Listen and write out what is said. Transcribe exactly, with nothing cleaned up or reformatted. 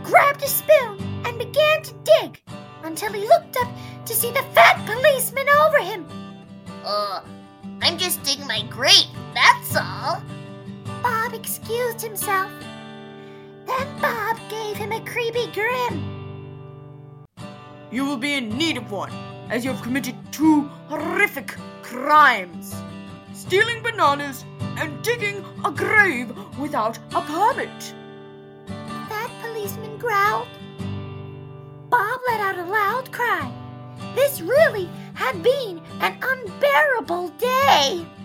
grabbed a spoon and began to dig until he looked up to see the fat policeman over him. Uh, I'm just digging my grave, that's all. Bob excused himself. Then Bob gave him a creepy grin. You will be in need of one, as you have committed two horrific crimes. Stealing bananas and digging a grave without a permit. That policeman growled. Bob let out a loud cry. This really had been an unbearable day.